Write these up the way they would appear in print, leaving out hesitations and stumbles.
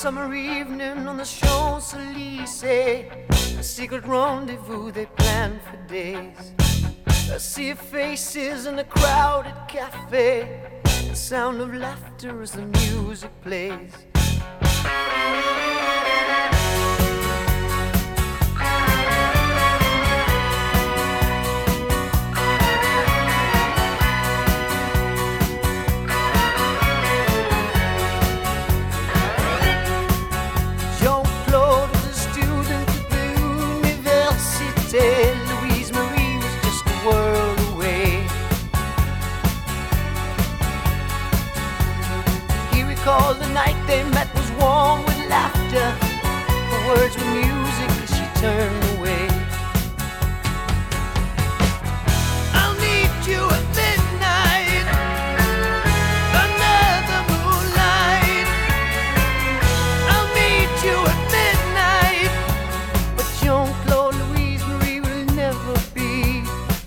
summer evening on the Champs-Élysées, a secret rendezvous they planned for days. A sea of faces in a crowded cafe, the sound of laughter as the music plays. Jean-Claude was a student at the Université. Louise Marie was just a world away. He recalled the night they met was warm with laughter. The words were music as she turned away. I'll meet you at midnight under the moonlight. I'll meet you at midnight, but Jean-Claude Louise Marie will never be.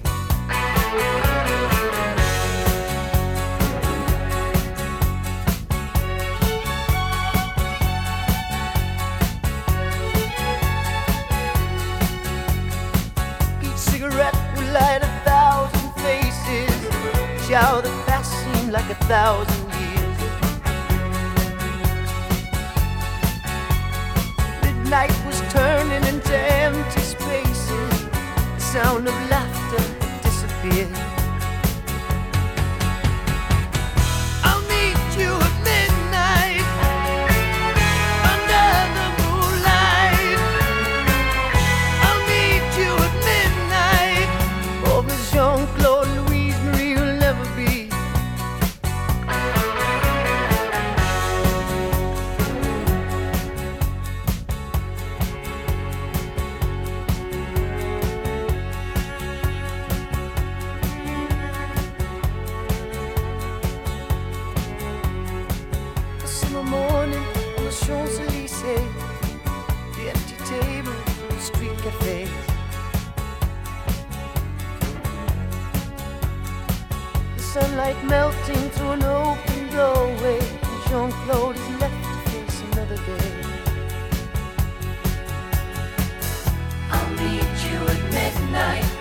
Each cigarette will light 1,000 faces, each hour that passed seemed like 1,000 years. Midnight was turning into empty spaces, the sound of laughter disappeared. I'll meet you at midnight under the moonlight. I'll meet you at midnight. Oh, but Jean-Claude Louise Marie will never be. A summer morning on the Champs-Élysées, the empty table, the street cafes. The sunlight melting through an open doorway, and Jean-Claude is left to face another day. I'll meet you at midnight